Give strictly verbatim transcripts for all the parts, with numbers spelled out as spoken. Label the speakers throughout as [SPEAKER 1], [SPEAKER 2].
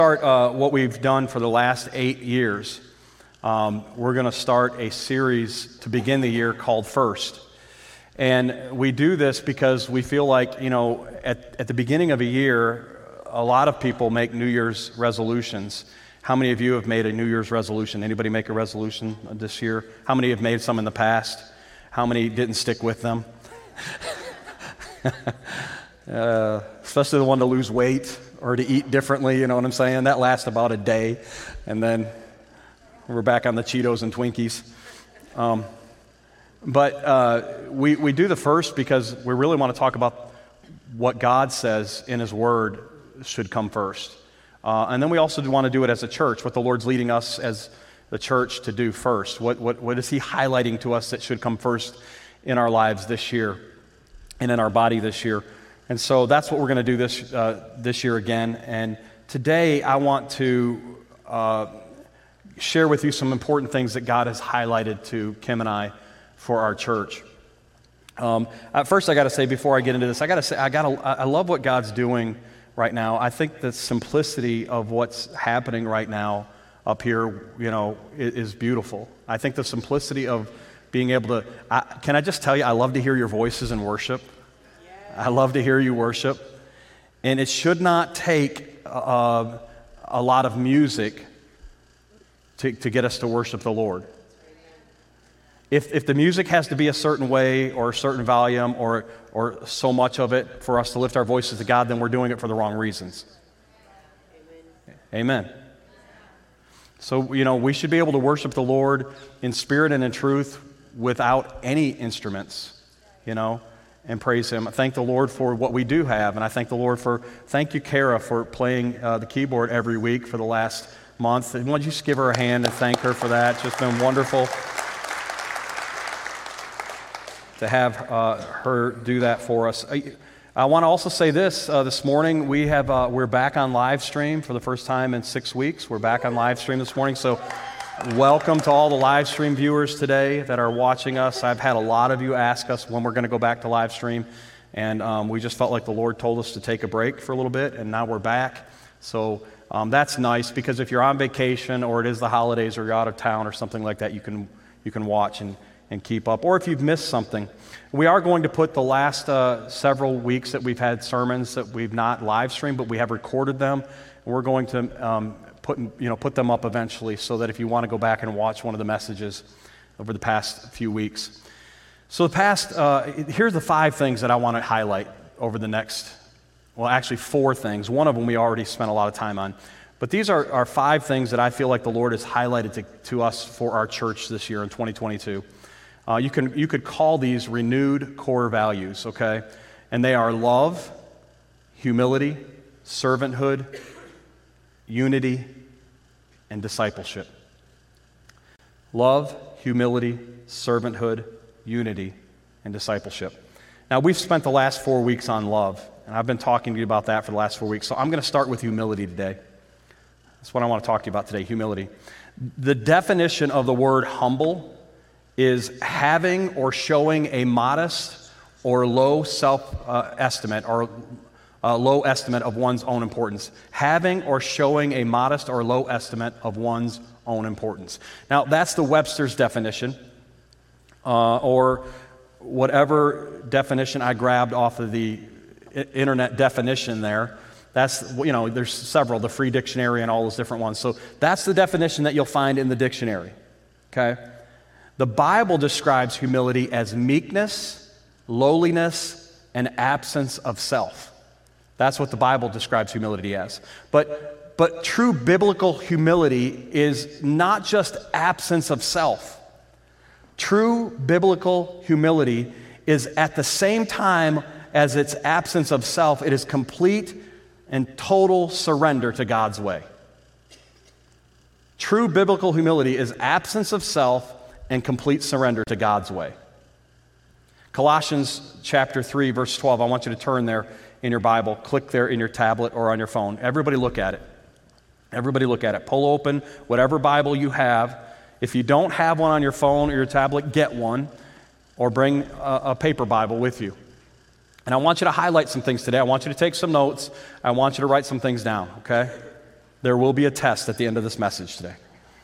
[SPEAKER 1] Start uh, what we've done for the last eight years. Um, we're going to start a series to begin the year called First. And we do this because we feel like, you know, at, at the beginning of a year, a lot of people make New Year's resolutions. How many of you have made a New Year's resolution? Anybody make a resolution this year? How many have made some in the past? How many didn't stick with them? uh, especially the one to lose weight or to eat differently, you know what I'm saying? That lasts about a day, and then we're back on the Cheetos and Twinkies. Um, but uh, we, we do the first because we really want to talk about what God says in His Word should come first. Uh, and then we also want to do it as a church, what the Lord's leading us as the church to do first. What, what, what is He highlighting to us that should come first in our lives this year and in our body this year? And so that's what we're going to do this uh, this year again. And today I want to uh, share with you some important things that God has highlighted to Kim and I for our church. Um, at first, I got to say before I get into this, I got to say I got I love what God's doing right now. I think the simplicity of what's happening right now up here, you know, is, is beautiful. I think the simplicity of being able to. I, can I just tell you, I love to hear your voices in worship. I love to hear you worship, and it should not take uh, a lot of music to, to get us to worship the Lord. If if the music has to be a certain way or a certain volume or or so much of it for us to lift our voices to God, then we're doing it for the wrong reasons. Amen. Amen. So, you know, we should be able to worship the Lord in spirit and in truth without any instruments, you know, and praise Him. I thank the Lord for what we do have, and I thank the Lord for, thank you, Kara, for playing uh, the keyboard every week for the last month. And why don't you just give her a hand and thank her for that? It's just been wonderful to have uh, her do that for us. I, I want to also say this, uh, this morning we have, uh, we're back on live stream for the first time in six weeks. We're back on live stream this morning, so welcome to all the live stream viewers today that are watching us. I've had a lot of you ask us when we're going to go back to live stream, and um, we just felt like the Lord told us to take a break for a little bit, and now we're back. So um, that's nice, because if you're on vacation or it is the holidays or you're out of town or something like that, you can you can watch and, and keep up. Or if you've missed something, we are going to put the last uh, several weeks that we've had sermons that we've not live streamed, but we have recorded them, and we're going to um, Put, you know, put them up eventually so that if you want to go back and watch one of the messages over the past few weeks. So the past, uh, here's the five things that I want to highlight over the next, well, actually four things. One of them we already spent a lot of time on. But these are, are five things that I feel like the Lord has highlighted to, to us for our church this year in twenty twenty-two. Uh, you can you could call these renewed core values, okay? And they are love, humility, servanthood, unity, and discipleship. Love, humility, servanthood, unity, and discipleship. Now, we've spent the last four weeks on love, and I've been talking to you about that for the last four weeks, so I'm going to start with humility today. That's what I want to talk to you about today, humility. The definition of the word humble is having or showing a modest or low self-estimate or A low estimate of one's own importance. Having or showing a modest or low estimate of one's own importance. Now, that's the Webster's definition, uh, or whatever definition I grabbed off of the I- internet definition there. That's, you know, there's several, the free dictionary and all those different ones. So that's the definition that you'll find in the dictionary, okay? The Bible describes humility as meekness, lowliness, and absence of self. That's what the Bible describes humility as. But, but true biblical humility is not just absence of self. True biblical humility is at the same time as its absence of self, it is complete and total surrender to God's way. True biblical humility is absence of self and complete surrender to God's way. Colossians chapter three, verse twelve, I want you to turn there in your Bible. Click there in your tablet or on your phone. Everybody look at it. Everybody look at it. Pull open whatever Bible you have. If you don't have one on your phone or your tablet, get one, or bring a, a paper Bible with you. And I want you to highlight some things today. I want you to take some notes. I want you to write some things down, okay? There will be a test at the end of this message today.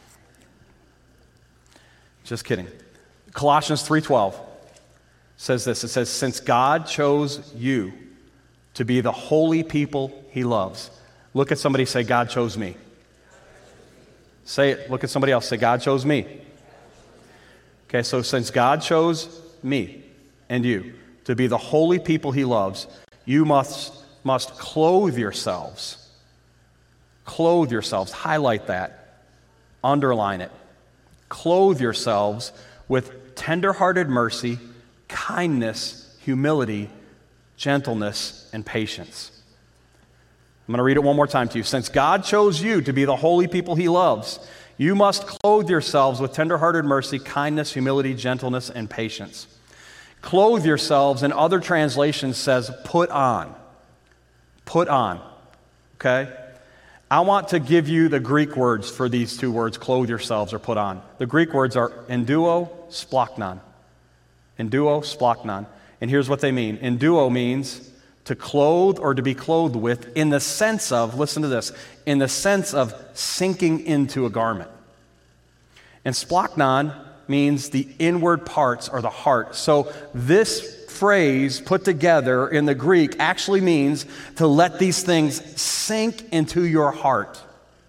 [SPEAKER 1] Just kidding. Colossians three twelve says this. It says, since God chose you to be the holy people he loves. Look at somebody, say, God chose me. Say it. Look at somebody else, say, God chose me. Okay, so since God chose me and you to be the holy people he loves, you must, must clothe yourselves. Clothe yourselves. Highlight that. Underline it. Clothe yourselves with tender-hearted mercy, kindness, humility, gentleness, and patience. I'm going to read it one more time to you. Since God chose you to be the holy people he loves, you must clothe yourselves with tender-hearted mercy, kindness, humility, gentleness, and patience. Clothe yourselves, in other translations says put on. Put on. Okay? I want to give you the Greek words for these two words, clothe yourselves or put on. The Greek words are enduo, splachnon. Enduo, splachnon. And here's what they mean. Enduo means to clothe or to be clothed with in the sense of, listen to this, in the sense of sinking into a garment. And splachnon means the inward parts or the heart. So this phrase put together in the Greek actually means to let these things sink into your heart.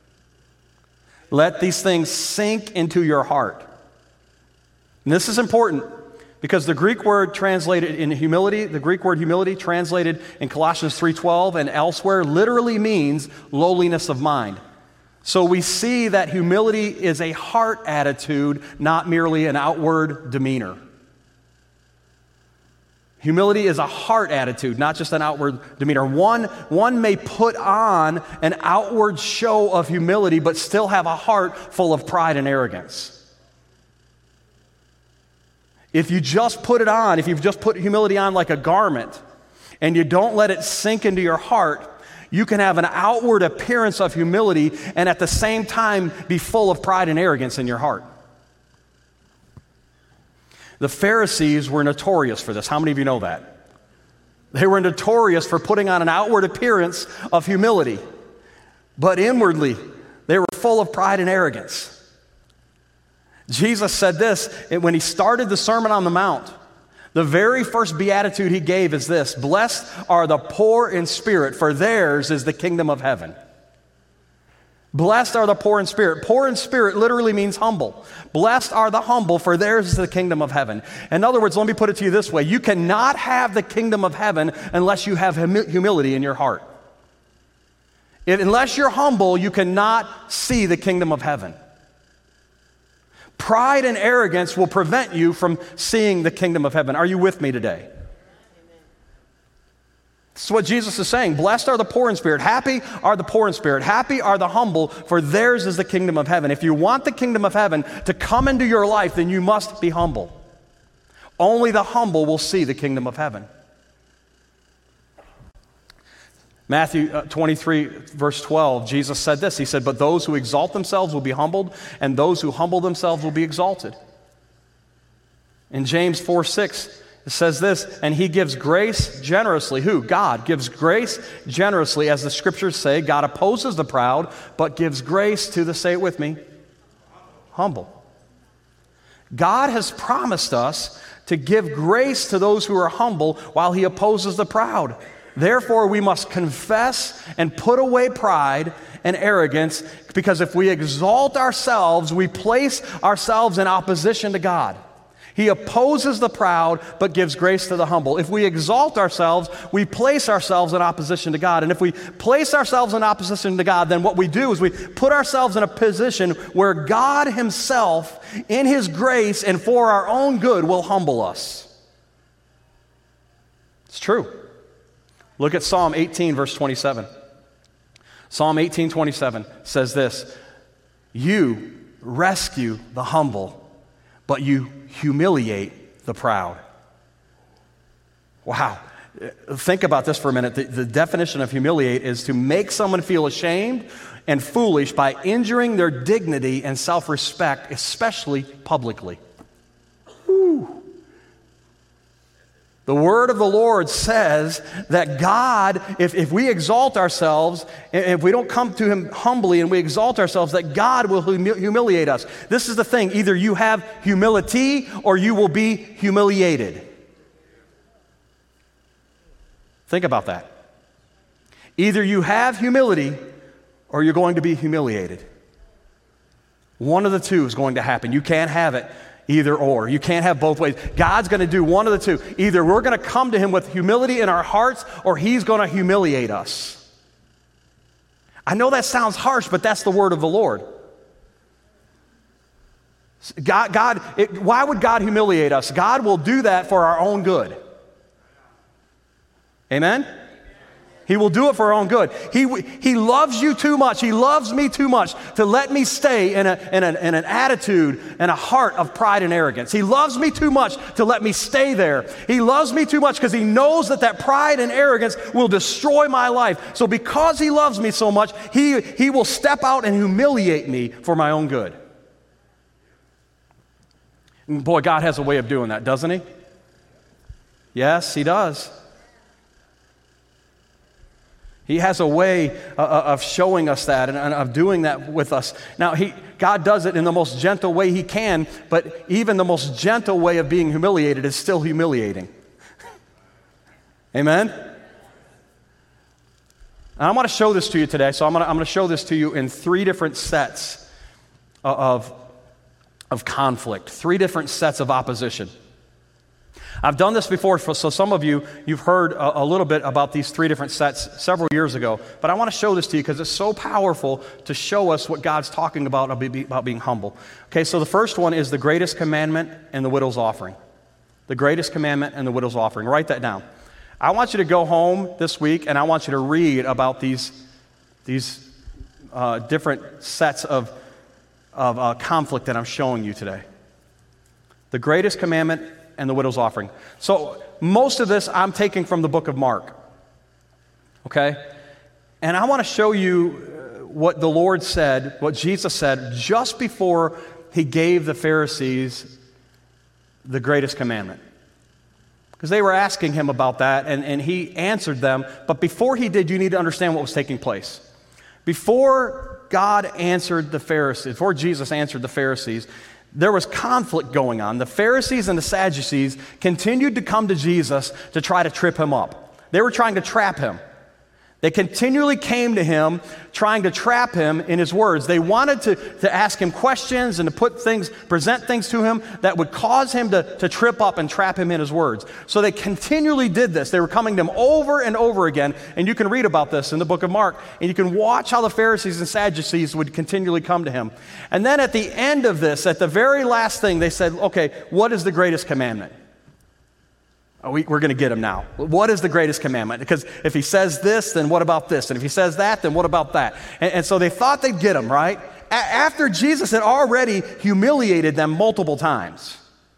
[SPEAKER 1] Let these things sink into your heart. And this is important because the Greek word translated in humility, the Greek word humility translated in Colossians three twelve and elsewhere literally means lowliness of mind. So we see that humility is a heart attitude, not merely an outward demeanor. Humility is a heart attitude, not just an outward demeanor. One, one may put on an outward show of humility, but still have a heart full of pride and arrogance. If you just put it on, if you've just put humility on like a garment, and you don't let it sink into your heart, you can have an outward appearance of humility and at the same time be full of pride and arrogance in your heart. The Pharisees were notorious for this. How many of you know that? They were notorious for putting on an outward appearance of humility, but inwardly they were full of pride and arrogance. Jesus said this when he started the Sermon on the Mount. The very first beatitude he gave is this: blessed are the poor in spirit, for theirs is the kingdom of heaven. Blessed are the poor in spirit. Poor in spirit literally means humble. Blessed are the humble, for theirs is the kingdom of heaven. In other words, let me put it to you this way. You cannot have the kingdom of heaven unless you have humi- humility in your heart. If, unless you're humble, you cannot see the kingdom of heaven. Pride and arrogance will prevent you from seeing the kingdom of heaven. Are you with me today? This is what Jesus is saying. Blessed are the poor in spirit. Happy are the poor in spirit. Happy are the humble, for theirs is the kingdom of heaven. If you want the kingdom of heaven to come into your life, then you must be humble. Only the humble will see the kingdom of heaven. Matthew twenty-three, verse twelve, Jesus said this. He said, but those who exalt themselves will be humbled, and those who humble themselves will be exalted. In James four six, it says this, and he gives grace generously. Who? God gives grace generously. As the scriptures say, God opposes the proud, but gives grace to the, say it with me, humble. God has promised us to give grace to those who are humble while he opposes the proud. Therefore, we must confess and put away pride and arrogance, because if we exalt ourselves, we place ourselves in opposition to God. He opposes the proud, but gives grace to the humble. If we exalt ourselves, we place ourselves in opposition to God. And if we place ourselves in opposition to God, then what we do is we put ourselves in a position where God himself, in his grace and for our own good, will humble us. It's true. Look at Psalm eighteen, verse twenty-seven. Psalm eighteen, twenty-seven says this: you rescue the humble, but you humiliate the proud. Wow. Think about this for a minute. The, the definition of humiliate is to make someone feel ashamed and foolish by injuring their dignity and self-respect, especially publicly. Whew. The word of the Lord says that God, if, if we exalt ourselves, if we don't come to him humbly and we exalt ourselves, that God will humi- humiliate us. This is the thing. Either you have humility or you will be humiliated. Think about that. Either you have humility or you're going to be humiliated. One of the two is going to happen. You can't have it either or. You can't have both ways. God's going to do one of the two. Either we're going to come to him with humility in our hearts or he's going to humiliate us. I know that sounds harsh, but that's the word of the Lord. God, God it, why would God humiliate us? God will do that for our own good. Amen? He will do it for our own good. He, he loves you too much. He loves me too much to let me stay in, a, in, a, in an attitude and a heart of pride and arrogance. He loves me too much to let me stay there. He loves me too much because he knows that that pride and arrogance will destroy my life. So because he loves me so much, he, he will step out and humiliate me for my own good. And boy, God has a way of doing that, doesn't he? Yes, he does. He has a way uh, of showing us that and, and of doing that with us. Now, he, God does it in the most gentle way he can, but even the most gentle way of being humiliated is still humiliating. Amen? And I want to show this to you today, so I'm going to, I'm going to show this to you in three different sets of, of conflict, three different sets of opposition. I've done this before, so some of you, you've heard a, a little bit about these three different sets several years ago, but I want to show this to you because it's so powerful to show us what God's talking about, about being humble. Okay, so the first one is the greatest commandment and the widow's offering. The greatest commandment and the widow's offering. Write that down. I want you to go home this week and I want you to read about these, these uh, different sets of, of uh, conflict that I'm showing you today. The greatest commandment and the widow's offering. So most of this I'm taking from the book of Mark. Okay? And I want to show you what the Lord said, what Jesus said just before he gave the Pharisees the greatest commandment. Because they were asking him about that, and, and he answered them. But before he did, you need to understand what was taking place. Before God answered the Pharisees, before Jesus answered the Pharisees, there was conflict going on. The Pharisees and the Sadducees continued to come to Jesus to try to trip him up. They were trying to trap him. They continually came to him trying to trap him in his words. They wanted to, to ask him questions and to put things, present things to him that would cause him to, to trip up and trap him in his words. So they continually did this. They were coming to him over and over again, and you can read about this in the book of Mark, and you can watch how the Pharisees and Sadducees would continually come to him. And then at the end of this, at the very last thing, they said, okay, what is the greatest commandment? Oh, we, we're going to get him now. What is the greatest commandment? Because if he says this, then what about this? And if he says that, then what about that? And, and so they thought they'd get him, right? A- after Jesus had already humiliated them multiple times,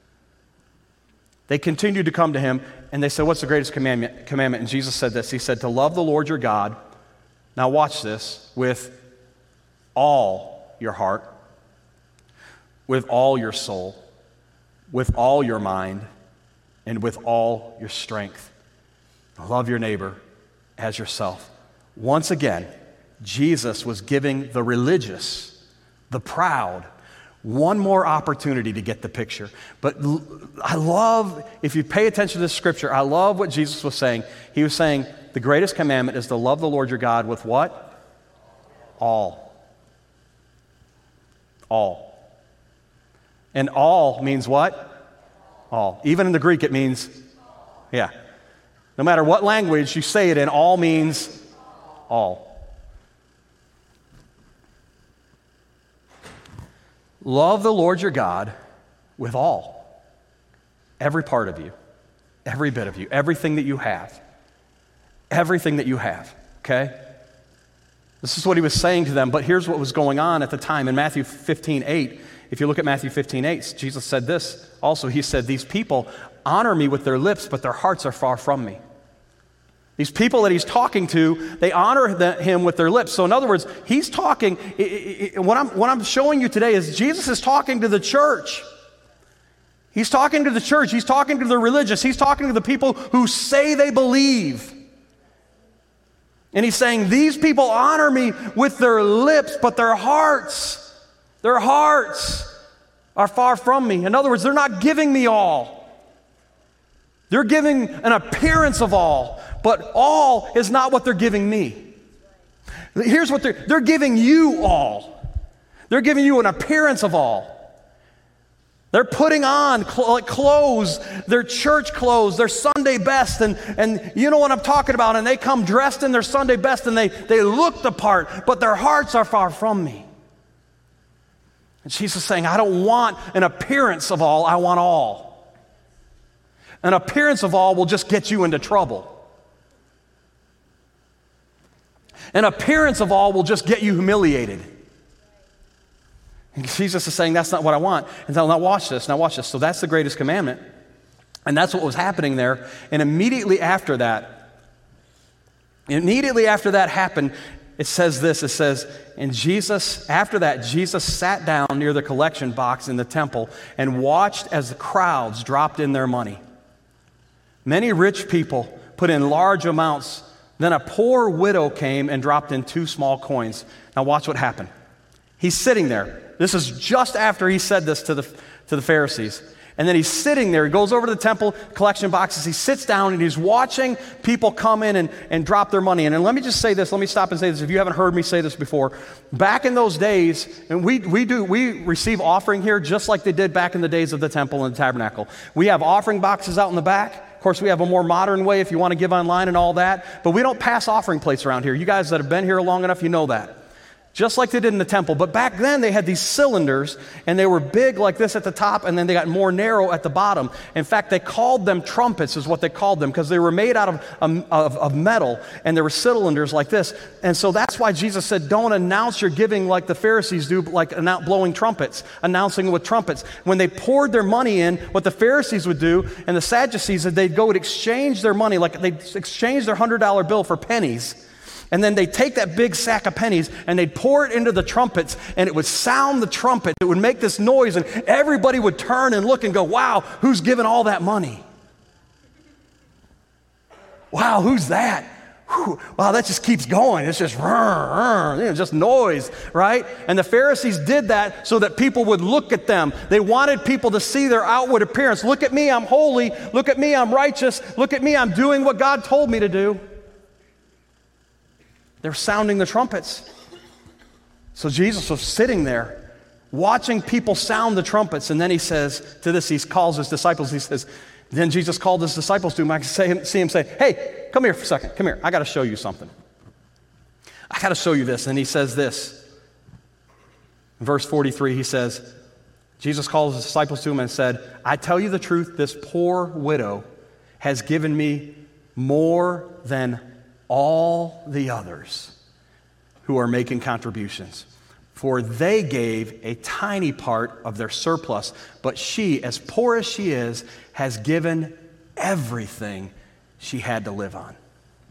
[SPEAKER 1] they continued to come to him, and they said, what's the greatest commandment? commandment? And Jesus said this. He said, to love the Lord your God, now watch this, with all your heart, with all your soul, with all your mind, and with all your strength. Love your neighbor as yourself. Once again, Jesus was giving the religious, the proud, one more opportunity to get the picture. But I love, if you pay attention to this scripture, I love what Jesus was saying. He was saying, the greatest commandment is to love the Lord your God with what? All. All. And all means what? All. Even in the Greek, it means, yeah. No matter what language you say it in, all means all. Love the Lord your God with all. Every part of you. Every bit of you. Everything that you have. Everything that you have. Okay? This is what he was saying to them, but here's what was going on at the time. In Matthew fifteen eight, if you look at Matthew fifteen eight, Jesus said this also. He said, these people honor me with their lips, but their hearts are far from me. These people that he's talking to, they honor the, him with their lips. So in other words, he's talking, it, it, what, I'm, what I'm showing you today is Jesus is talking to the church. He's talking to the church. He's talking to the religious. He's talking to the people who say they believe. And he's saying, these people honor me with their lips, but their hearts, their hearts are far from me. In other words, they're not giving me all. They're giving an appearance of all, but all is not what they're giving me. Here's what they're, they're giving you all. They're giving you an appearance of all. They're putting on cl- like clothes, their church clothes, their Sunday best, and, and you know what I'm talking about, and they come dressed in their Sunday best, and they, they look the part, but their hearts are far from me. And Jesus is saying, I don't want an appearance of all, I want all. An appearance of all will just get you into trouble. An appearance of all will just get you humiliated. And Jesus is saying, that's not what I want. And so now watch this, now watch this. So that's the greatest commandment. And that's what was happening there. And immediately after that, immediately after that happened, it says this, it says, and Jesus, after that, Jesus sat down near the collection box in the temple and watched as the crowds dropped in their money. Many rich people put in large amounts. Then a poor widow came and dropped in two small coins. Now watch what happened. He's sitting there. This is just after he said this to the, to the Pharisees. And then he's sitting there. He goes over to the temple collection boxes. He sits down and he's watching people come in and, and drop their money in. And let me just say this. Let me stop and say this. If you haven't heard me say this before, back in those days, and we, we do we receive offering here just like they did back in the days of the temple and the tabernacle. We have offering boxes out in the back. Of course, we have a more modern way if you want to give online and all that. But we don't pass offering plates around here. You guys that have been here long enough, you know that. Just like they did in the temple. But back then, they had these cylinders, and they were big like this at the top, and then they got more narrow at the bottom. In fact, they called them trumpets is what they called them, because they were made out of, um, of, of metal, and there were cylinders like this. And so that's why Jesus said, don't announce your giving like the Pharisees do, like annou- blowing trumpets, announcing with trumpets. When they poured their money in, what the Pharisees would do, and the Sadducees, they'd go and exchange their money, like they'd exchange their one hundred dollar bill for pennies. And then they'd take that big sack of pennies and they'd pour it into the trumpets, and it would sound the trumpet. It would make this noise, and everybody would turn and look and go, wow, who's giving all that money? Wow, who's that? Whew, wow, that just keeps going. It's just, rrr, rrr, you know, just noise, right? And the Pharisees did that so that people would look at them. They wanted people to see their outward appearance. Look at me, I'm holy. Look at me, I'm righteous. Look at me, I'm doing what God told me to do. They're sounding the trumpets. So Jesus was sitting there watching people sound the trumpets, and then he says to this, he calls his disciples, he says, then Jesus called his disciples to him. I can say, see him say, hey, come here for a second, come here, I got to show you something. I got to show you this. And he says this, in verse forty-three, he says, Jesus called his disciples to him and said, I tell you the truth, this poor widow has given me more than all the others who are making contributions. For they gave a tiny part of their surplus, but she, as poor as she is, has given everything she had to live on.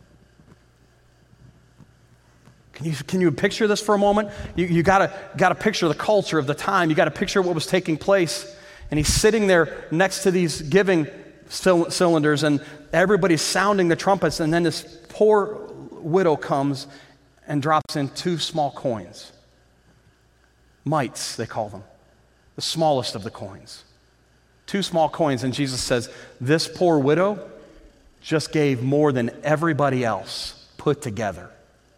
[SPEAKER 1] Can you, can you picture this for a moment? You, you gotta, gotta picture the culture of the time. You gotta picture what was taking place. And he's sitting there next to these giving cylinders, and everybody's sounding the trumpets, and then this poor widow comes and drops in two small coins. Mites, they call them. The smallest of the coins. Two small coins, and Jesus says, this poor widow just gave more than everybody else put together.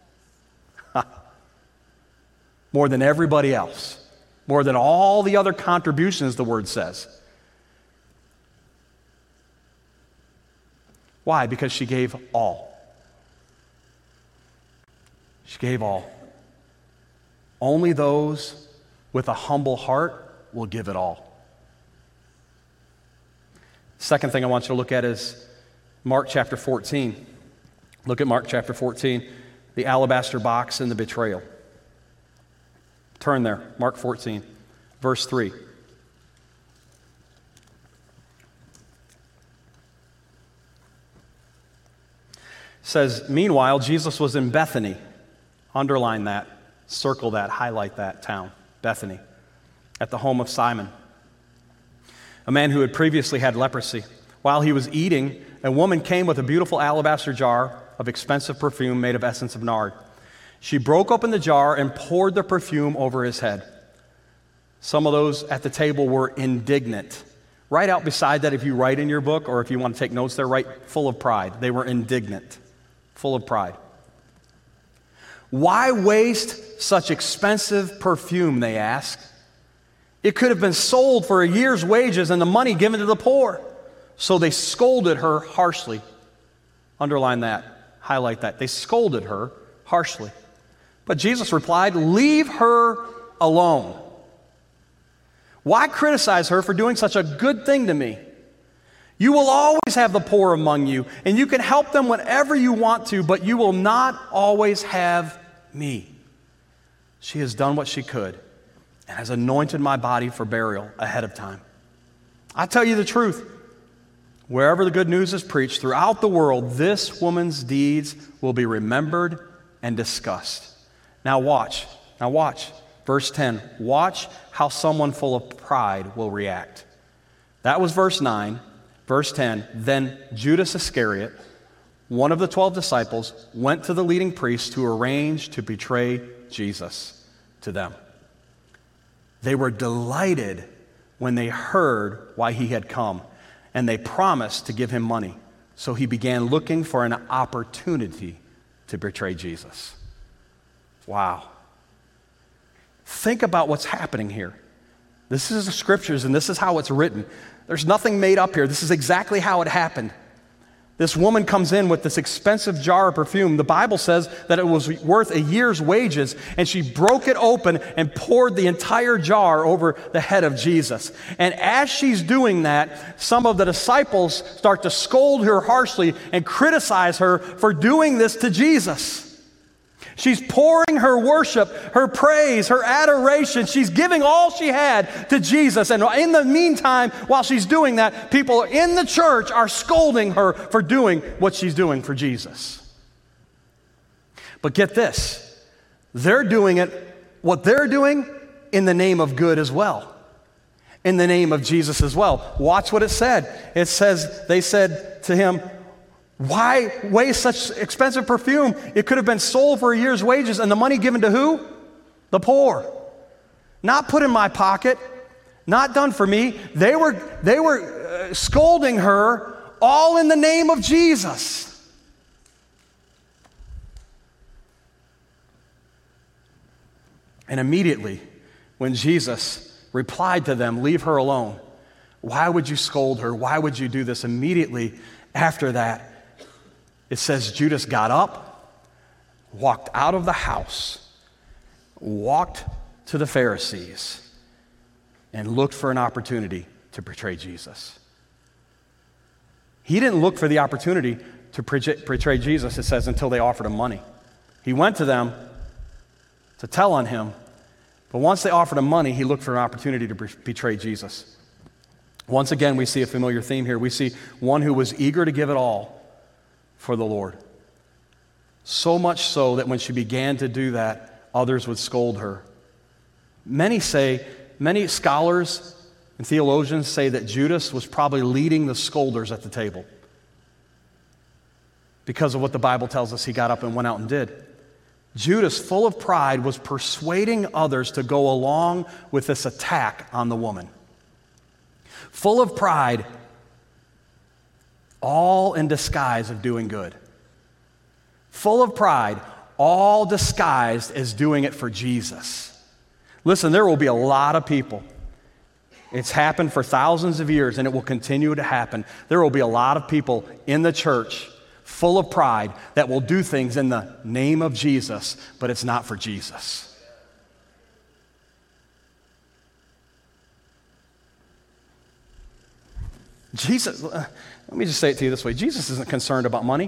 [SPEAKER 1] More than everybody else. More than all the other contributions, the word says. Why? Because she gave all. She gave all. Only those with a humble heart will give it all. Second thing I want you to look at is Mark chapter fourteen. Look at Mark chapter fourteen, the alabaster box and the betrayal. Turn there, Mark fourteen, verse three. It says, meanwhile, Jesus was in Bethany. Underline that, circle that, highlight that town, Bethany, at the home of Simon. a man who had previously had leprosy. While he was eating, a woman came with a beautiful alabaster jar of expensive perfume made of essence of nard. She broke open the jar and poured the perfume over his head. Some of those at the table were indignant. Right out beside that, if you write in your book or if you want to take notes there, write full of pride. They were indignant, full of pride. Why waste such expensive perfume, they ask. It could have been sold for a year's wages and the money given to the poor. So they scolded her harshly. Underline that, highlight that. They scolded her harshly. But Jesus replied, "Leave her alone. Why criticize her for doing such a good thing to me? You will always have the poor among you, and you can help them whenever you want to, but you will not always have me. She has done what she could and has anointed my body for burial ahead of time. I tell you the truth, wherever the good news is preached throughout the world, this woman's deeds will be remembered and discussed." Now watch, now watch. Verse ten, watch how someone full of pride will react. That was verse nine. Verse ten, then Judas Iscariot, one of the twelve disciples, went to the leading priests to arrange to betray Jesus to them. They were delighted when they heard why he had come, and they promised to give him money. So he began looking for an opportunity to betray Jesus. Wow. Think about what's happening here. This is the scriptures, and this is how it's written. There's nothing made up here. This is exactly how it happened. This woman comes in with this expensive jar of perfume. The Bible says that it was worth a year's wages, and she broke it open and poured the entire jar over the head of Jesus. And as she's doing that, some of the disciples start to scold her harshly and criticize her for doing this to Jesus. She's pouring her worship, her praise, her adoration. She's giving all she had to Jesus. And in the meantime, while she's doing that, people in the church are scolding her for doing what she's doing for Jesus. But get this, they're doing it, what they're doing, in the name of good as well. In the name of Jesus as well. Watch what it said. It says, they said to him, "Why waste such expensive perfume? It could have been sold for a year's wages and the money given to who? The poor. Not put in my pocket, not done for me." They were, they were uh, scolding her all in the name of Jesus. And immediately, when Jesus replied to them, "Leave her alone. Why would you scold her? Why would you do this?" Immediately after that, it says Judas got up, walked out of the house, walked to the Pharisees, and looked for an opportunity to betray Jesus. He didn't look for the opportunity to betray Jesus, it says, until they offered him money. He went to them to tell on him, but once they offered him money, he looked for an opportunity to betray Jesus. Once again, we see a familiar theme here. We see one who was eager to give it all for the Lord. So much so that when she began to do that, others would scold her. Many say, many scholars and theologians say that Judas was probably leading the scolders at the table because of what the Bible tells us he got up and went out and did. Judas, full of pride, was persuading others to go along with this attack on the woman. Full of pride, all in disguise of doing good. Full of pride, all disguised as doing it for Jesus. Listen, there will be a lot of people. It's happened for thousands of years, and it will continue to happen. There will be a lot of people in the church full of pride that will do things in the name of Jesus, but it's not for Jesus. Jesus, let me just say it to you this way. Jesus isn't concerned about money.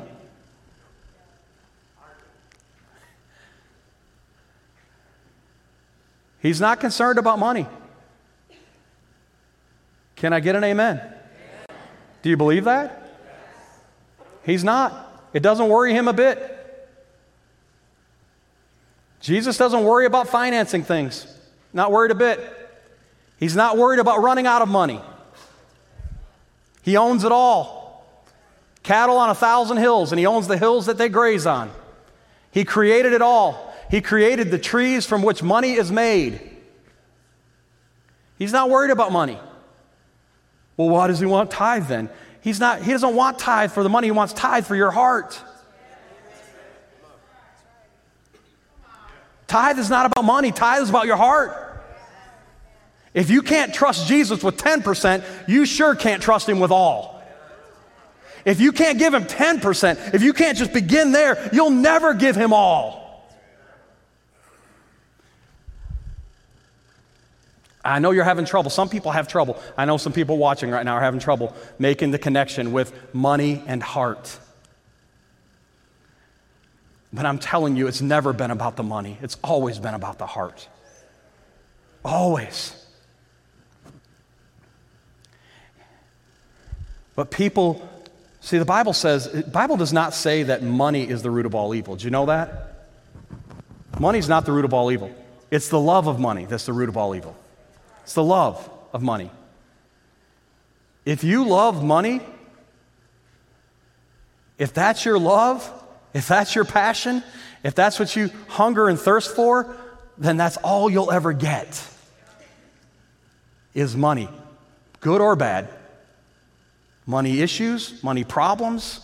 [SPEAKER 1] He's not concerned about money. Can I get an amen? Do you believe that? He's not. It doesn't worry him a bit. Jesus doesn't worry about financing things. Not worried a bit. He's not worried about running out of money. He owns it all. Cattle on a thousand hills, and he owns the hills that they graze on. He created it all. He created the trees from which money is made. He's not worried about money. Well, why does he want tithe then? He's not, he doesn't want tithe for the money. He wants tithe for your heart. Tithe is not about money. Tithe is about your heart. If you can't trust Jesus with ten percent, you sure can't trust him with all. If you can't give him ten percent, if you can't just begin there, you'll never give him all. I know you're having trouble. Some people have trouble. I know some people watching right now are having trouble making the connection with money and heart. But I'm telling you, it's never been about the money. It's always been about the heart. Always. But people, see, the Bible says, the Bible does not say that money is the root of all evil. Do you know that? Money's not the root of all evil. It's the love of money that's the root of all evil. It's the love of money. If you love money, if that's your love, if that's your passion, if that's what you hunger and thirst for, then that's all you'll ever get is money, good or bad. Money issues, money problems.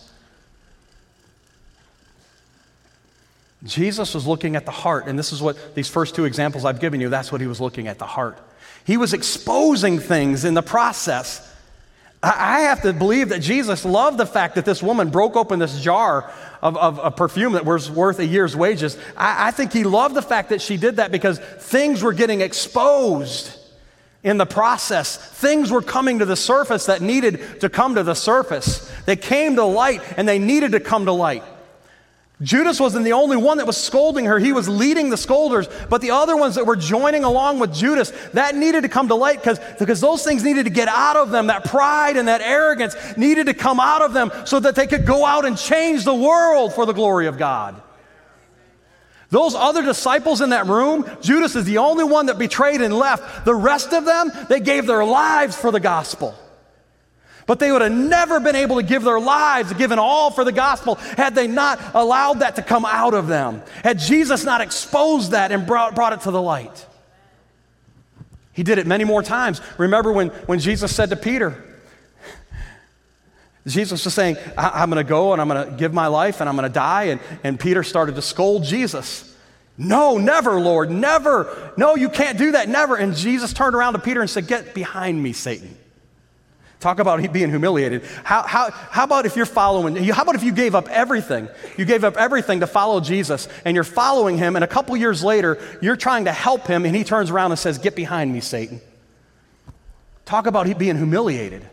[SPEAKER 1] Jesus was looking at the heart, and this is what these first two examples I've given you, that's what he was looking at, the heart. He was exposing things in the process. I have to believe that Jesus loved the fact that this woman broke open this jar of, of, of perfume that was worth a year's wages. I, I think he loved the fact that she did that because things were getting exposed in the process. Things were coming to the surface that needed to come to the surface. They came to light and they needed to come to light. Judas wasn't the only one that was scolding her. He was leading the scolders, but the other ones that were joining along with Judas, that needed to come to light because, because those things needed to get out of them. That pride and that arrogance needed to come out of them so that they could go out and change the world for the glory of God. Those other disciples in that room, Judas is the only one that betrayed and left. The rest of them, they gave their lives for the gospel. But they would have never been able to give their lives, given all for the gospel, had they not allowed that to come out of them. Had Jesus not exposed that and brought, brought it to the light. He did it many more times. Remember when, when Jesus said to Peter, Jesus was saying, I, I'm going to go and I'm going to give my life and I'm going to die. And, and Peter started to scold Jesus. No, never, Lord, never. No, you can't do that, never. And Jesus turned around to Peter and said, get behind me, Satan. Talk about being humiliated. How, how, how about if you're following, how about if you gave up everything? You gave up everything to follow Jesus and you're following him and a couple years later, you're trying to help him and he turns around and says, get behind me, Satan. Talk about being humiliated.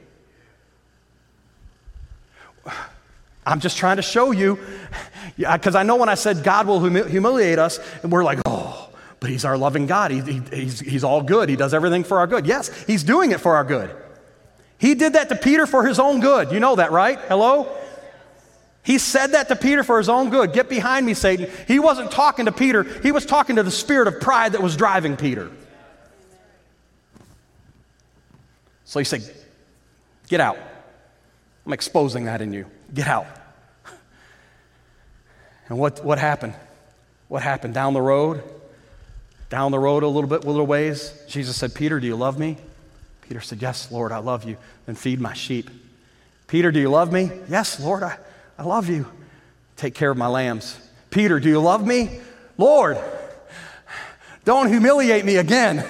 [SPEAKER 1] I'm just trying to show you, because I know when I said God will humi- humiliate us, and we're like, oh, but he's our loving God. He, he, he's, he's all good. He does everything for our good. Yes, he's doing it for our good. He did that to Peter for his own good. You know that, right? Hello? He said that to Peter for his own good. Get behind me, Satan. He wasn't talking to Peter. He was talking to the spirit of pride that was driving Peter. So he said, get out. I'm exposing that in you. Get out. And what, what happened? What happened? Down the road, down the road a little bit, a little ways, Jesus said, Peter, do you love me? Peter said, yes, Lord, I love you. Then feed my sheep. Peter, do you love me? Yes, Lord, I, I love you. Take care of my lambs. Peter, do you love me? Lord, don't humiliate me again.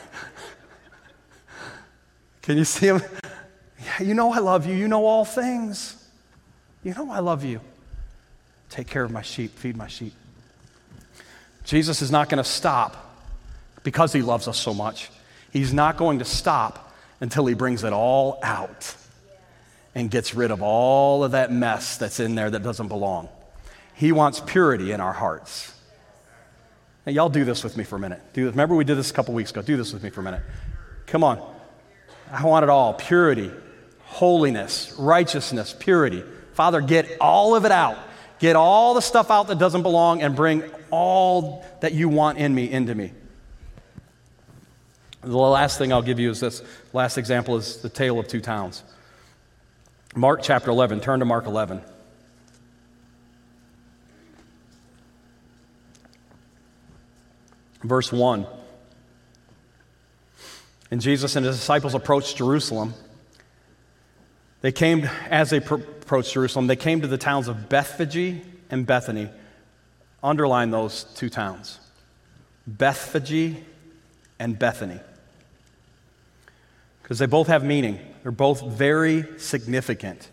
[SPEAKER 1] Can you see him? Yeah, you know I love you. You know all things. You know I love you. Take care of my sheep. Feed my sheep. Jesus is not going to stop because he loves us so much. He's not going to stop until he brings it all out and gets rid of all of that mess that's in there that doesn't belong. He wants purity in our hearts. Now, y'all do this with me for a minute. Do this. Remember we did this a couple weeks ago. Do this with me for a minute. Come on. I want it all. Purity, holiness, righteousness, purity. Father, get all of it out. Get all the stuff out that doesn't belong and bring all that you want in me into me. The last thing I'll give you is this. Last example is the tale of two towns. Mark chapter eleven. Turn to Mark eleven. Verse one. And Jesus and his disciples approached Jerusalem. They came, as they pr- approached Jerusalem, they came to the towns of Bethphage and Bethany. Underline those two towns. Bethphage and Bethany. Because they both have meaning. They're both very significant.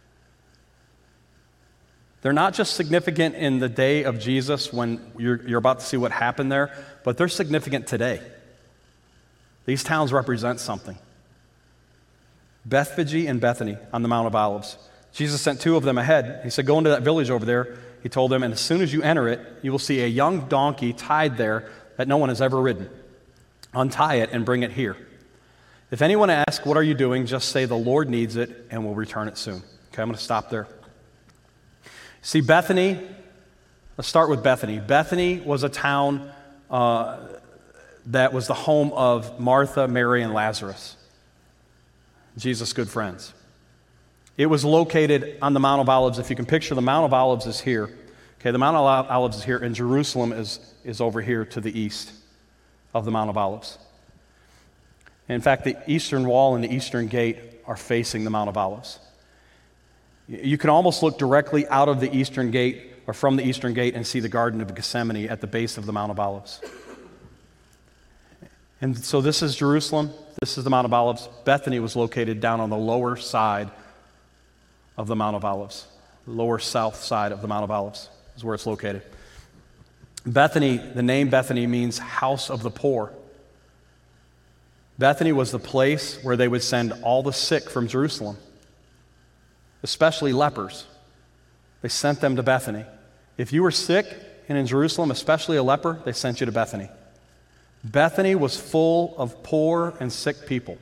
[SPEAKER 1] They're not just significant in the day of Jesus when you're, you're about to see what happened there, but they're significant today. These towns represent something. Bethphage and Bethany on the Mount of Olives. Jesus sent two of them ahead. He said, go into that village over there. He told them, and as soon as you enter it, you will see a young donkey tied there that no one has ever ridden. Untie it and bring it here. If anyone asks, what are you doing? Just say, the Lord needs it, and we'll return it soon. Okay, I'm going to stop there. See, Bethany, let's start with Bethany. Bethany was a town uh, that was the home of Martha, Mary, and Lazarus, Jesus' good friends. It was located on the Mount of Olives. If you can picture, the Mount of Olives is here. Okay, the Mount of Olives is here, and Jerusalem is, is over here to the east of the Mount of Olives. And in fact, the eastern wall and the eastern gate are facing the Mount of Olives. You can almost look directly out of the eastern gate or from the eastern gate and see the Garden of Gethsemane at the base of the Mount of Olives. And so this is Jerusalem. This is the Mount of Olives. Bethany was located down on the lower side of the Mount of Olives. The lower south side of the Mount of Olives is where it's located. Bethany, the name Bethany means house of the poor. Bethany was the place where they would send all the sick from Jerusalem, especially lepers. They sent them to Bethany. If you were sick and in Jerusalem, especially a leper, they sent you to Bethany. Bethany was full of poor and sick people.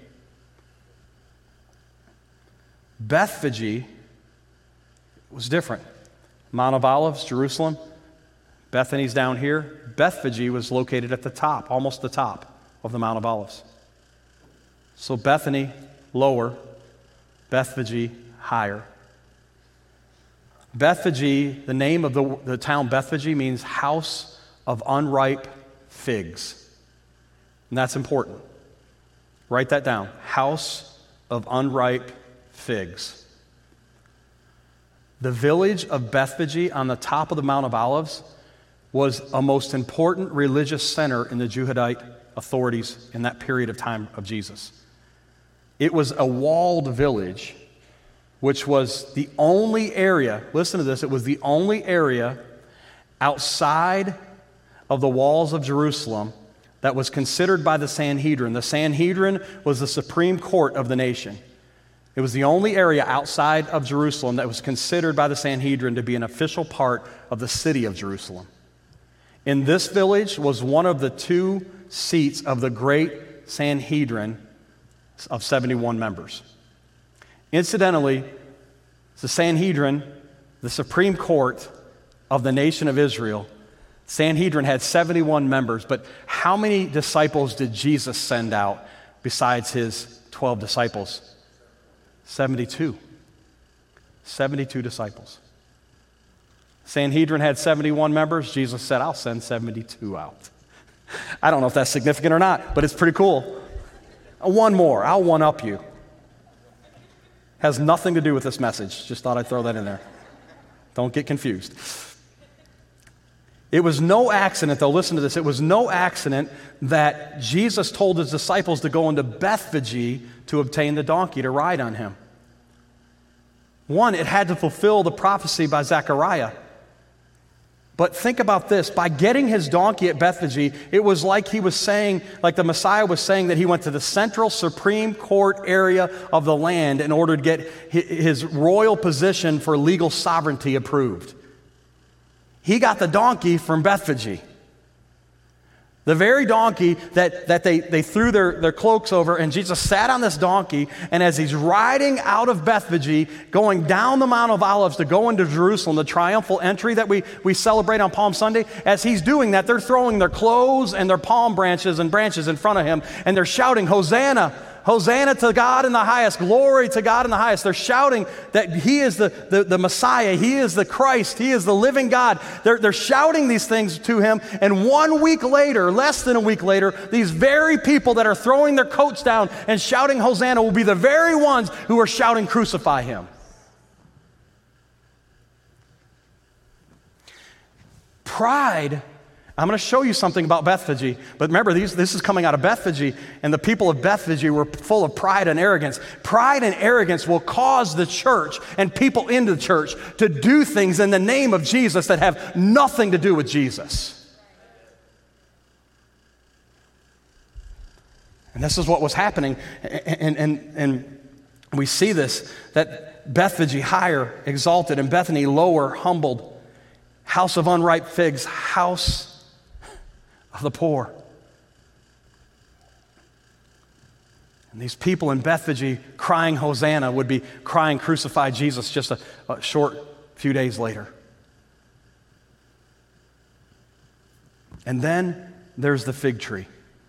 [SPEAKER 1] Bethphage was different. Mount of Olives, Jerusalem. Bethany's down here. Bethphage was located at the top, almost the top of the Mount of Olives. So Bethany, lower. Bethphage, higher. Bethphage, the name of the, the town Bethphage means house of unripe figs. And that's important. Write that down. House of unripe figs. The village of Bethphage on the top of the Mount of Olives was a most important religious center in the Judahite authorities in that period of time of Jesus. It was a walled village, which was the only area, listen to this, it was the only area outside of the walls of Jerusalem that was considered by the Sanhedrin. The Sanhedrin was the supreme court of the nation. It was the only area outside of Jerusalem that was considered by the Sanhedrin to be an official part of the city of Jerusalem. In this village was one of the two seats of the great Sanhedrin of seventy-one members. Incidentally, the Sanhedrin, the supreme court of the nation of Israel, Sanhedrin had seventy-one members, but how many disciples did Jesus send out besides his twelve disciples? seventy-two. seventy-two disciples. Sanhedrin had seventy-one members. Jesus said, I'll send seventy-two out. I don't know if that's significant or not, but it's pretty cool. One more. I'll one-up you. Has nothing to do with this message. Just thought I'd throw that in there. Don't get confused. It was no accident, though, listen to this, it was no accident that Jesus told his disciples to go into Bethphage to obtain the donkey to ride on him. One, it had to fulfill the prophecy by Zechariah. But think about this, by getting his donkey at Bethphage, it was like he was saying, like the Messiah was saying that he went to the central Supreme Court area of the land in order to get his royal position for legal sovereignty approved. He got the donkey from Bethphage. The very donkey that, that they, they threw their, their cloaks over, and Jesus sat on this donkey, and as he's riding out of Bethphage, going down the Mount of Olives to go into Jerusalem, the triumphal entry that we, we celebrate on Palm Sunday, as he's doing that, they're throwing their clothes and their palm branches and branches in front of him, and they're shouting, Hosanna, Hosanna to God in the highest. Glory to God in the highest. They're shouting that he is the, the, the Messiah. He is the Christ. He is the living God. They're, they're shouting these things to him. And one week later, less than a week later, these very people that are throwing their coats down and shouting Hosanna will be the very ones who are shouting, crucify him. Pride. I'm going to show you something about Bethphage, but remember, these, this is coming out of Bethphage, and the people of Bethphage were full of pride and arrogance. Pride and arrogance will cause the church and people in the church to do things in the name of Jesus that have nothing to do with Jesus. And this is what was happening, and, and, and we see this, that Bethphage higher, exalted, and Bethany lower, humbled. House of unripe figs, house of the poor. And these people in Bethphage crying Hosanna would be crying crucify Jesus just a, a short few days later. And then there's the fig tree.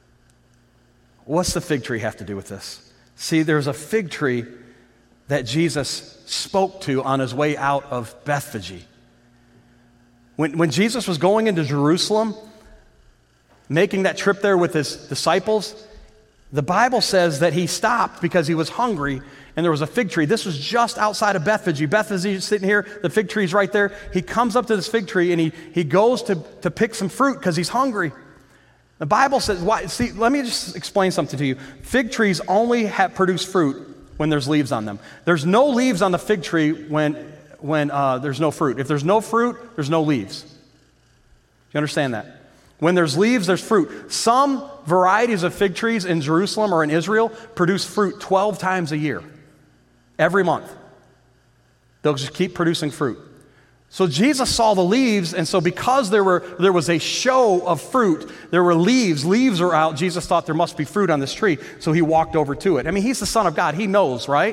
[SPEAKER 1] What's the fig tree have to do with this? See, there's a fig tree that Jesus spoke to on his way out of Bethphage. When, when Jesus was going into Jerusalem, making that trip there with his disciples, the Bible says that he stopped because he was hungry and there was a fig tree. This was just outside of Bethphage. Bethphage is sitting here, the fig tree's right there. He comes up to this fig tree and he, he goes to, to pick some fruit because he's hungry. The Bible says, why? See, let me just explain something to you. Fig trees only have, produce fruit when there's leaves on them. There's no leaves on the fig tree when, when uh, there's no fruit. If there's no fruit, there's no leaves. Do you understand that? When there's leaves, there's fruit. Some varieties of fig trees in Jerusalem or in Israel produce fruit twelve times a year, every month. They'll just keep producing fruit. So Jesus saw the leaves, and so because there were there was a show of fruit, there were leaves, leaves are out, Jesus thought there must be fruit on this tree, so he walked over to it. I mean, he's the Son of God, he knows, right?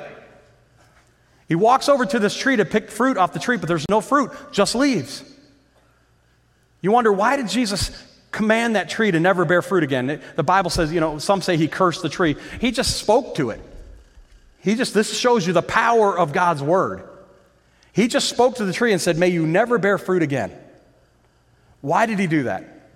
[SPEAKER 1] He walks over to this tree to pick fruit off the tree, but there's no fruit, just leaves. You wonder, why did Jesus command that tree to never bear fruit again? The Bible says, you know, some say he cursed the tree. He just spoke to it. He just, this shows you the power of God's word. He just spoke to the tree and said, may you never bear fruit again. Why did he do that?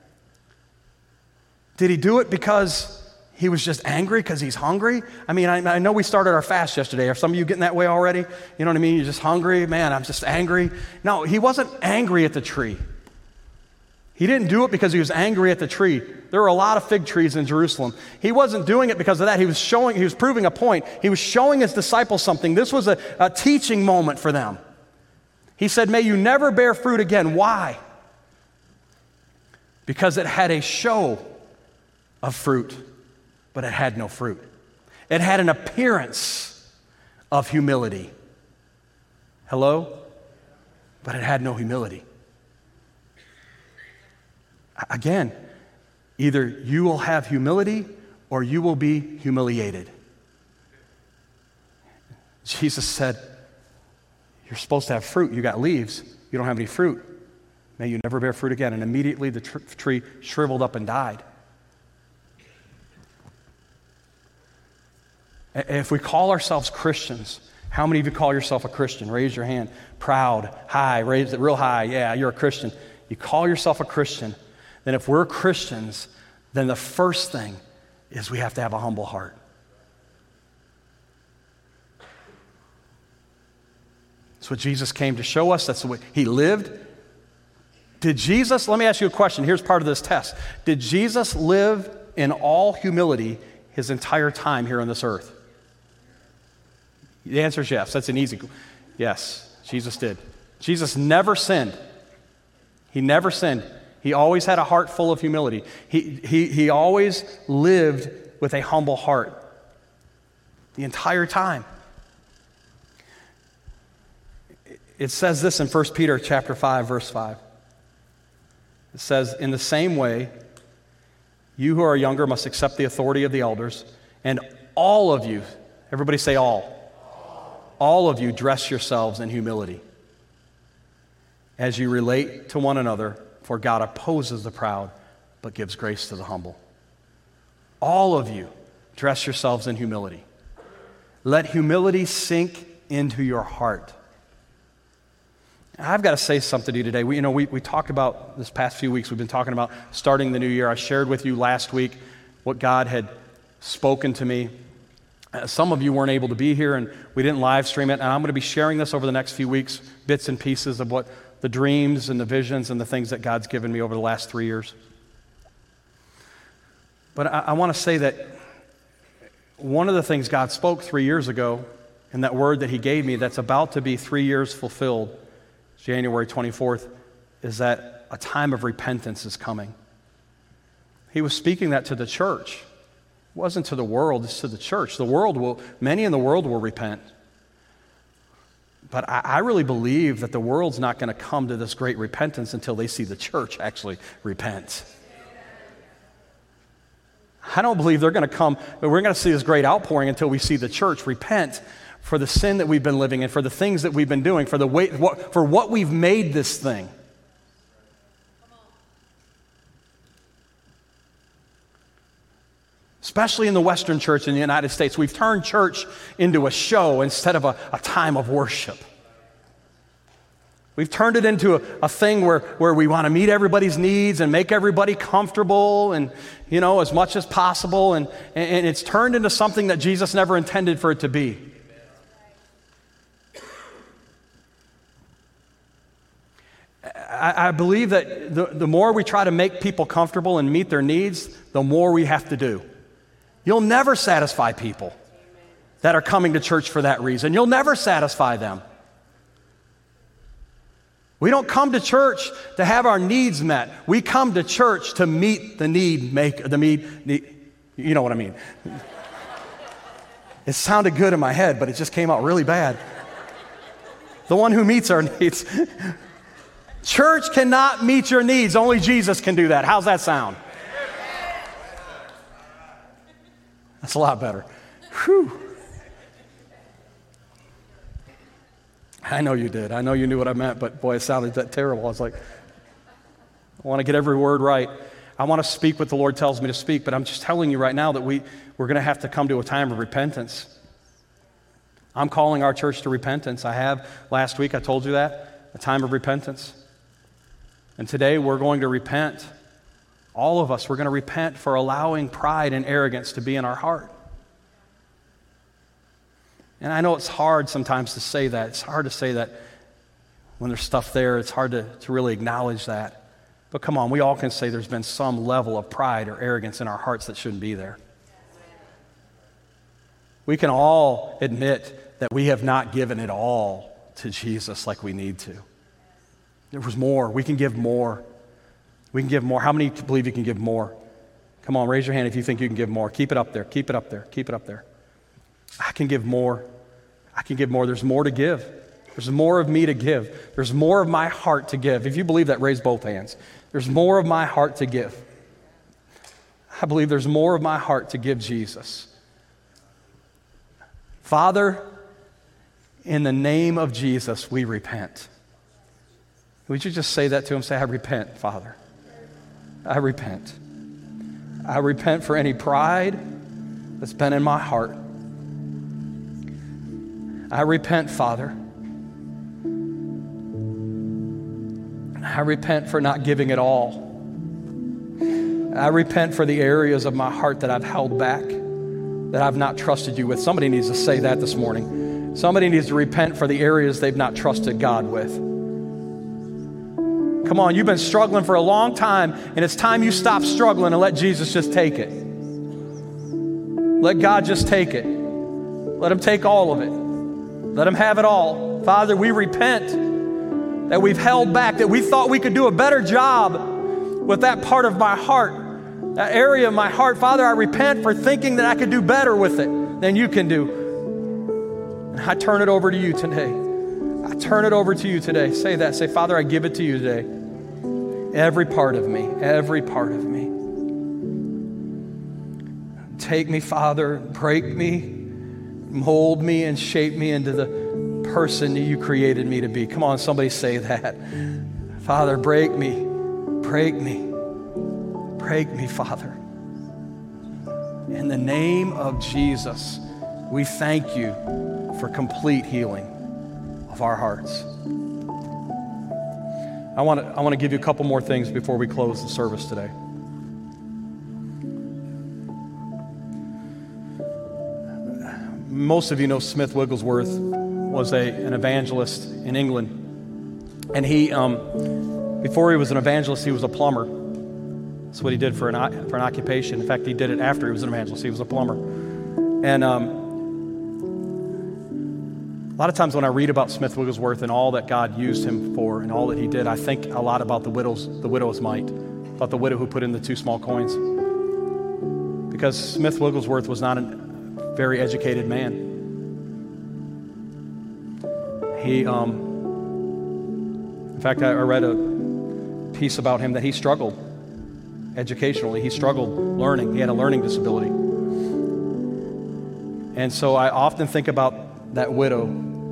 [SPEAKER 1] Did he do it because he was just angry because he's hungry? I mean, I, I know we started our fast yesterday. Are some of you getting that way already? You know what I mean? You're just hungry. Man, I'm just angry. No, he wasn't angry at the tree. He didn't do it because he was angry at the tree. There were a lot of fig trees in Jerusalem. He wasn't doing it because of that. He was showing, he was proving a point. He was showing his disciples something. This was a, a teaching moment for them. He said, may you never bear fruit again. Why? Because it had a show of fruit, but it had no fruit. It had an appearance of humility. Hello? But it had no humility. Again, either you will have humility or you will be humiliated. Jesus said, you're supposed to have fruit. You got leaves. You don't have any fruit. May you never bear fruit again. And immediately the tr- tree shriveled up and died. If we call ourselves Christians, how many of you call yourself a Christian? Raise your hand. Proud, high, raise it real high. Yeah, you're a Christian. You call yourself a Christian. Then if we're Christians, then the first thing is we have to have a humble heart. That's what Jesus came to show us. That's the way he lived. Did Jesus, let me ask you a question. Here's part of this test. Did Jesus live in all humility his entire time here on this earth? The answer is yes. That's an easy, yes, Jesus did. Jesus never sinned. He never sinned. He always had a heart full of humility. He, he, he always lived with a humble heart the entire time. It says this in First Peter chapter five, verse five. It says, in the same way, you who are younger must accept the authority of the elders, and all of you, everybody say all, all of you dress yourselves in humility as you relate to one another. For God opposes the proud, but gives grace to the humble. All of you dress yourselves in humility. Let humility sink into your heart. I've got to say something to you today. We, you know, we, we talked about this past few weeks, we've been talking about starting the new year. I shared with you last week what God had spoken to me. Uh, some of you weren't able to be here, and we didn't live stream it, and I'm going to be sharing this over the next few weeks, bits and pieces of what the dreams and the visions and the things that God's given me over the last three years. But I, I want to say that one of the things God spoke three years ago, and that word that he gave me that's about to be three years fulfilled, January twenty-fourth, is that a time of repentance is coming. He was speaking that to the church. It wasn't to the world, it's to the church. The world will, many in the world will repent. But I, I really believe that the world's not going to come to this great repentance until they see the church actually repent. I don't believe they're going to come, but we're going to see this great outpouring until we see the church repent for the sin that we've been living in, for the things that we've been doing, for the way, what, for what we've made this thing. Especially in the Western church in the United States, we've turned church into a show instead of a, a time of worship. We've turned it into a, a thing where, where we want to meet everybody's needs and make everybody comfortable and, you know, as much as possible. And, and it's turned into something that Jesus never intended for it to be. I, I believe that the, the more we try to make people comfortable and meet their needs, the more we have to do. You'll never satisfy people that are coming to church for that reason. You'll never satisfy them. We don't come to church to have our needs met. We come to church to meet the need maker, the need, need, you know what I mean. It sounded good in my head, but it just came out really bad. The one who meets our needs. Church cannot meet your needs. Only Jesus can do that. How's that sound? That's a lot better. Whew. I know you did. I know you knew what I meant, but boy, it sounded that terrible. I was like, I want to get every word right. I want to speak what the Lord tells me to speak, but I'm just telling you right now that we, we're going to have to come to a time of repentance. I'm calling our church to repentance. I have last week, I told you that, a time of repentance. And today we're going to repent. All of us, we're going to repent for allowing pride and arrogance to be in our heart. And I know it's hard sometimes to say that. It's hard to say that when there's stuff there. It's hard to, to really acknowledge that. But come on, we all can say there's been some level of pride or arrogance in our hearts that shouldn't be there. We can all admit that we have not given it all to Jesus like we need to. There was more. We can give more. We can give more. How many believe you can give more? Come on, raise your hand if you think you can give more. Keep it up there. Keep it up there. Keep it up there. I can give more. I can give more. There's more to give. There's more of me to give. There's more of my heart to give. If you believe that, raise both hands. There's more of my heart to give. I believe there's more of my heart to give Jesus. Father, in the name of Jesus, we repent. Would you just say that to him? Say, I repent, Father. I repent. I repent for any pride that's been in my heart. I repent, Father. I repent for not giving it all. I repent for the areas of my heart that I've held back, that I've not trusted you with. Somebody needs to say that this morning. Somebody needs to repent for the areas they've not trusted God with. Come on, you've been struggling for a long time, and it's time you stop struggling and let Jesus just take it. Let God just take it. Let him take all of it. Let him have it all. Father, we repent that we've held back, that we thought we could do a better job with that part of my heart, that area of my heart. Father, I repent for thinking that I could do better with it than you can do. And I turn it over to you today. I turn it over to you today. Say that. Say, Father, I give it to you today. Every part of me, every part of me. Take me, Father, break me, mold me, and shape me into the person that you created me to be. Come on, somebody say that. Father, break me, break me, break me, Father. In the name of Jesus, we thank you for complete healing of our hearts. I want to I want to give you a couple more things before we close the service today. Most of you know Smith Wigglesworth was a, an evangelist in England. And he, um, before he was an evangelist, he was a plumber. That's what he did for an, for an occupation. In fact, he did it after he was an evangelist. He was a plumber. And um, a lot of times when I read about Smith Wigglesworth and all that God used him for and all that he did, I think a lot about the widow's, the widow's mite, about the widow who put in the two small coins. Because Smith Wigglesworth was not a very educated man. He, um, in fact, I, I read a piece about him that he struggled educationally. He struggled learning. He had a learning disability. And so I often think about that widow.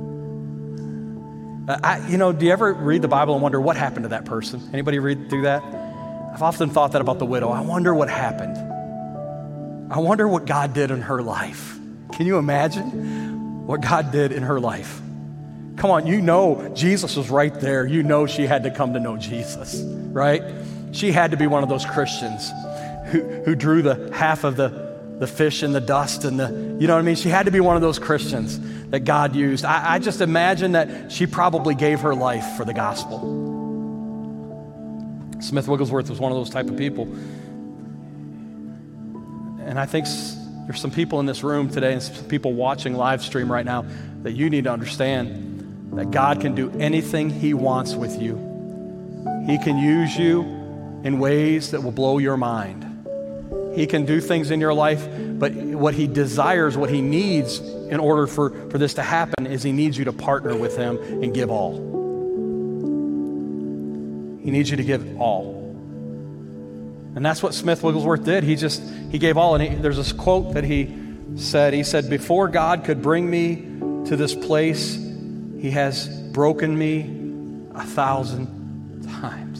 [SPEAKER 1] I, you know, do you ever read the Bible and wonder what happened to that person? Anybody read through that? I've often thought that about the widow. I wonder what happened. I wonder what God did in her life. Can you imagine what God did in her life? Come on, you know Jesus was right there. You know she had to come to know Jesus, right? She had to be one of those Christians who, who drew the half of the, the fish in the dust and the, you know what I mean? She had to be one of those Christians that God used. I, I just imagine that she probably gave her life for the gospel. Smith Wigglesworth was one of those type of people. And I think there's some people in this room today and some people watching live stream right now that you need to understand that God can do anything He wants with you. He can use you in ways that will blow your mind. He can do things in your life, but what He desires, what He needs in order for, for this to happen is He needs you to partner with Him and give all. He needs you to give all. And that's what Smith Wigglesworth did. He just, he gave all. And he, there's this quote that he said. He said, before God could bring me to this place, He has broken me a thousand times.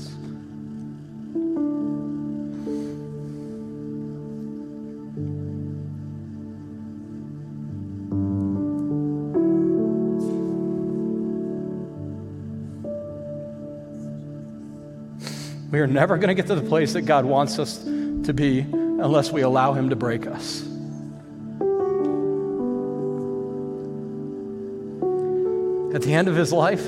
[SPEAKER 1] We are never going to get to the place that God wants us to be unless we allow Him to break us. At the end of His life,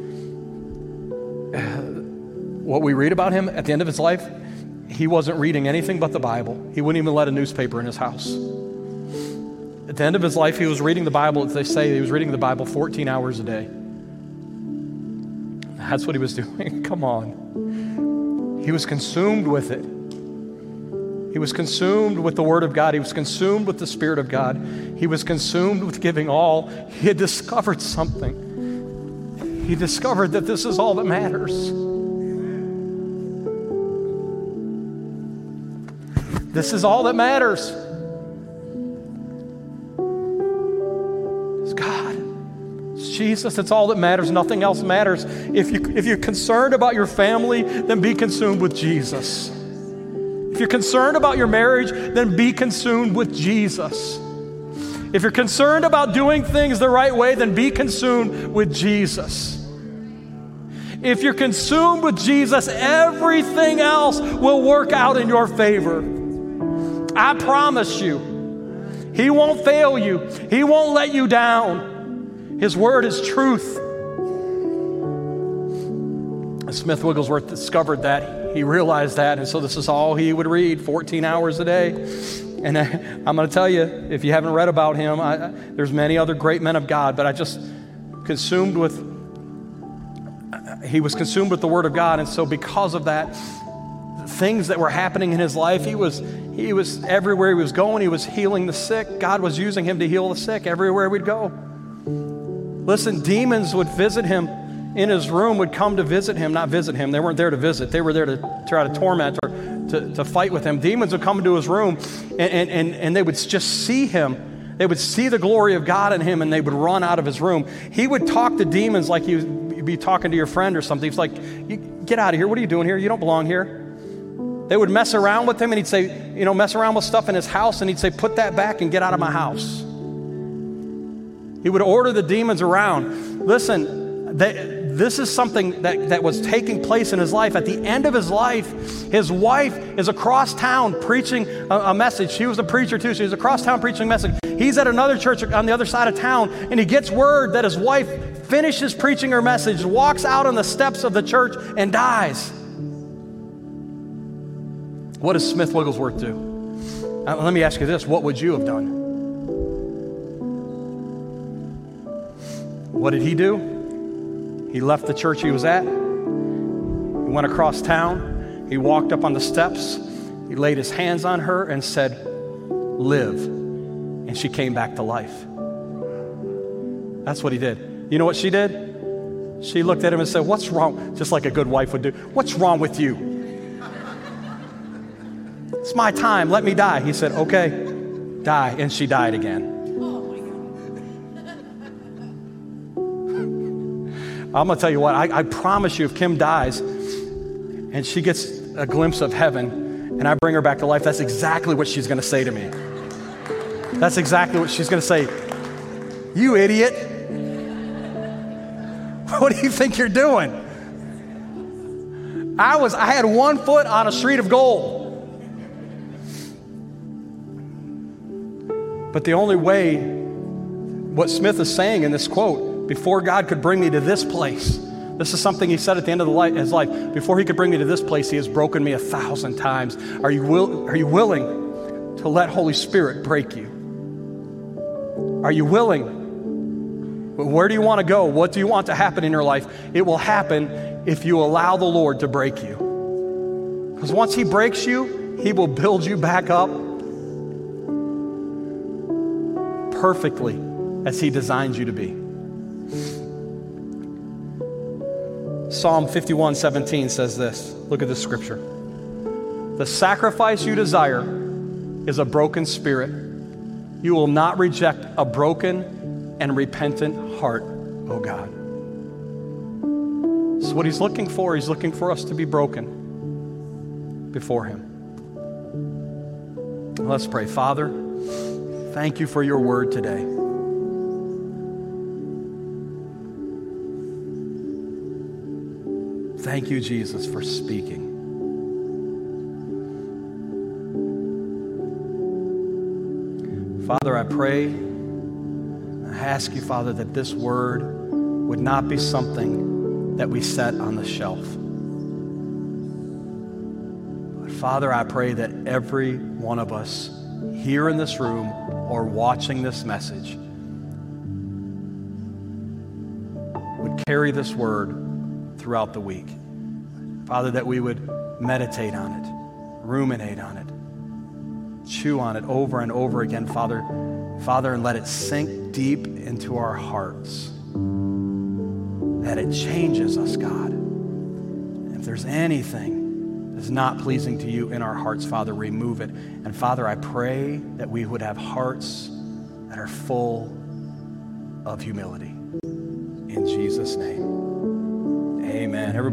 [SPEAKER 1] what we read about Him, at the end of His life, He wasn't reading anything but the Bible. He wouldn't even let a newspaper in His house. At the end of His life, He was reading the Bible. As they say, He was reading the Bible fourteen hours a day. That's what He was doing. Come on. He was consumed with it. He was consumed with the Word of God. He was consumed with the Spirit of God. He was consumed with giving all. He had discovered something. He discovered that this is all that matters. This is all that matters. It's God. It's Jesus. It's all that matters. Nothing else matters. If you, if you're concerned about your family, then be consumed with Jesus. If you're concerned about your marriage, then be consumed with Jesus. If you're concerned about doing things the right way, then be consumed with Jesus. If you're consumed with Jesus, everything else will work out in your favor. I promise you, He won't fail you. He won't let you down. His word is truth. Smith Wigglesworth discovered that. He realized that, and so this is all he would read, fourteen hours a day. And I, I'm going to tell you, if you haven't read about him, I, there's many other great men of God, but I just consumed with, he was consumed with the Word of God, and so because of that, things that were happening in his life, he was he was everywhere he was going, he was healing the sick. God was using him to heal the sick everywhere we'd go. Listen, demons would visit him in his room, would come to visit him, not visit him. They weren't there to visit. They were there to try to torment or to, to fight with him. Demons would come into his room, and, and, and, and they would just see him. They would see the glory of God in him, and they would run out of his room. He would talk to demons like he would be talking to your friend or something. He's like, "You, get out of here. What are you doing here? You don't belong here." They would mess around with him, and he'd say, you know, mess around with stuff in his house, and he'd say, put that back and get out of my house. He would order the demons around. Listen, they, this is something that, that was taking place in his life. At the end of his life, his wife is across town preaching a, a message. She was a preacher too. She was across town preaching a message. He's at another church on the other side of town, and he gets word that his wife finishes preaching her message, walks out on the steps of the church, and dies. What does Smith Wigglesworth do? Uh, let me ask you this. What would you have done? What did he do? He left the church he was at. He went across town. He walked up on the steps. He laid his hands on her and said, live. And she came back to life. That's what he did. You know what she did? She looked at him and said, what's wrong? Just like a good wife would do. What's wrong with you? It's my time. Let me die. He said, okay, die. And she died again. I'm going to tell you what, I, I promise you, if Kim dies and she gets a glimpse of heaven and I bring her back to life, that's exactly what she's going to say to me. That's exactly what she's going to say. You idiot. What do you think you're doing? I was, I had one foot on a street of gold. But the only way, what Smith is saying in this quote, before God could bring me to this place, this is something he said at the end of the life, his life. Before he could bring me to this place, he has broken me a thousand times. Are you, will, are you willing to let Holy Spirit break you? Are you willing? Where do you want to go? What do you want to happen in your life? It will happen if you allow the Lord to break you. Because once he breaks you, he will build you back up perfectly as he designed you to be. Psalm fifty-one seventeen says this. Look at this scripture. The sacrifice you desire is a broken spirit. You will not reject a broken and repentant heart, oh God. This is what he's looking for. He's looking for us to be broken before him. Let's pray. Father, thank you for your word today. Thank you, Jesus, for speaking. Father, I pray, I ask you, Father, that this word would not be something that we set on the shelf. But Father, I pray that every one of us here in this room or watching this message would carry this word throughout the week. Father, that we would meditate on it, ruminate on it, chew on it over and over again, Father, Father, and let it sink deep into our hearts, that it changes us, God. If there's anything that's not pleasing to you in our hearts, Father, remove it. And Father, I pray that we would have hearts that are full of humility. In Jesus' name, amen. Everybody